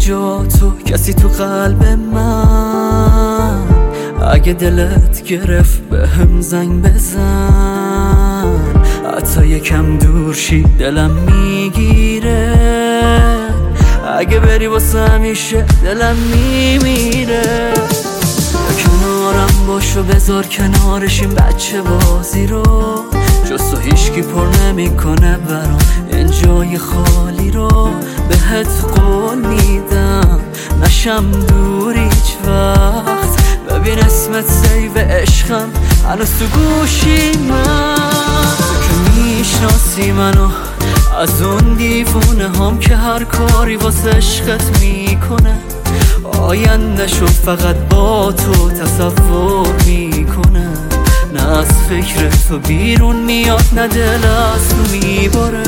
جا تو کسی تو قلب من، اگه دلت گرفت به هم زنگ بزن، حتی یکم دور شی دلم میگیره، اگه بری واسه همیشه دلم میمیره. کنارم باش و بذار کنارش این بچه بازی رو، جز تو هیچکی پر نمیکنه برام این جای خالی رو. بهت قول میدم نشم دور هیچ وقت، ببین اسمت سیو عشقم هنوز تو گوشی من. تو که میشناسی منو از اون دیوونه هم که هر کاری واسه عشقت میکنه، آینده‌شو فقط با تو تصور میکنه، نه از فکر تو بیرون میاد نه دل از تو میباره.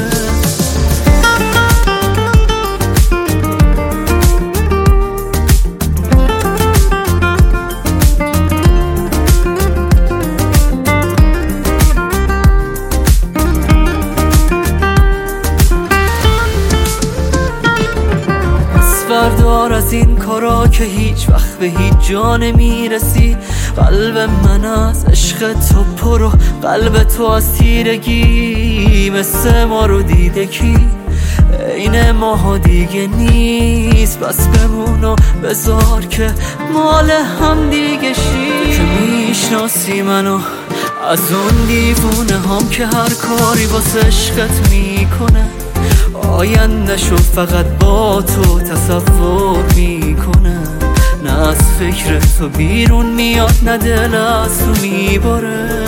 بردار از این کارا که هیچ وقت به هیچ جا نمیرسی. قلب من از عشق تو پر و قلب تو از تیرگی، مثل ما رو دیده کی این ماها دیگه نیست. بس بمون و بذار که مال هم دیگه شی. که میشناسی منو از اون دیوونه هم که هر کاری واسه عشقت میکنه، آینده‌شو فقط با تو تصور میکنه، نه از فکر تو بیرون میاد نه دل از تو میباره.